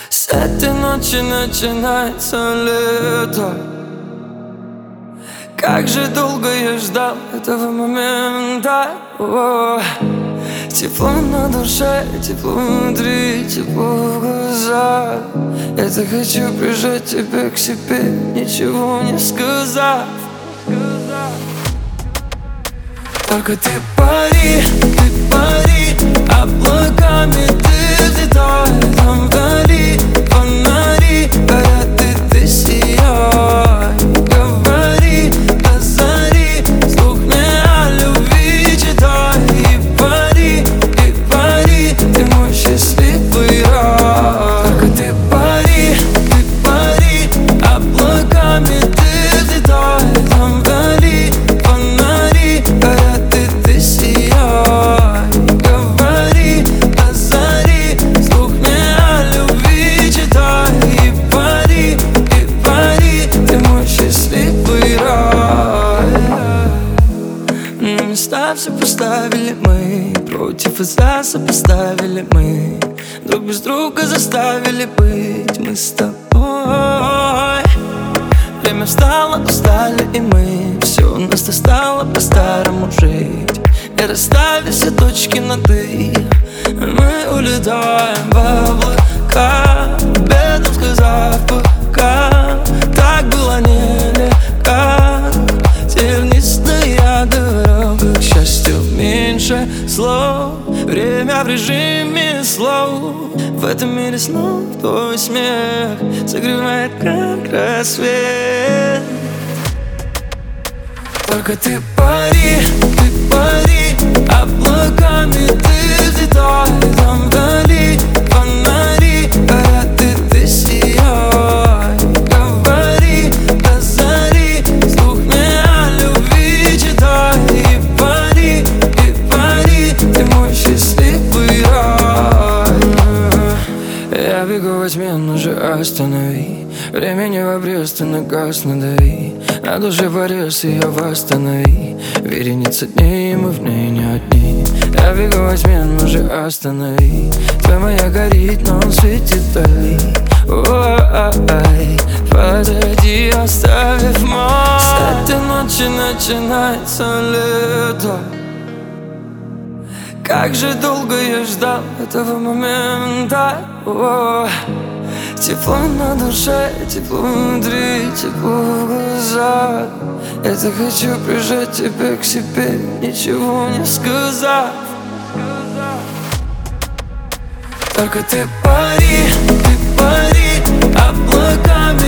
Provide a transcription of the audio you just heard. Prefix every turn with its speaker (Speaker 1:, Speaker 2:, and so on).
Speaker 1: С этой ночи начинается лето. Как же долго я ждал этого момента. Тепло на душе, тепло внутри, тепло в глазах. Я так хочу прижать тебя к себе, ничего не сказав. Только ты пари, облаками ты взлетай. Там вдали фонари горят, и ты сияй. Говори до зари, вслух мне о любви читай. И пари, ты мой счастливый рай. Только ты пари, облаками ты взлетай. Там вдали фонари горят, и ты сияй. Говори до зари, вслух мне о любви читай. И пари, ты мой счастливый рай. На места все поставили мы, против и за сопоставили мы. Друг без друга заставили быть мы с тобой. Время встало, устали и мы. Все у нас стало по-старому жить. И расставили все точки над «и». Мы улетаем в облака, бедом сказав пока. Так было нелегко. Тернистая дорога, к счастью, меньше слов. Время в режиме слов. В этом мире снов твой смех согревает, как рассвет. Только ты пари, облаками ты взлетай. Там вдали фонари горят, и ты сияй. Говори до зари, вслух мне о любви читай. И пари, ты мой счастливый рай. Я бегу во тьме, но же останови. Времени в обрез, ты на газ надави. На душе порез, ее восстанови. Вереница дней, мы в ней не одни. Я бегу во тьме, но же останови. Твоя моя горит, но он светит вдали. Ой, подойди, оставив мой. С этой ночи начинается лето. Как же долго я ждал этого момента. Тепло на душе, тепло внутри, тепло в глазах. Я так хочу прижать тебя к себе, ничего не сказав. Только ты пари, облаками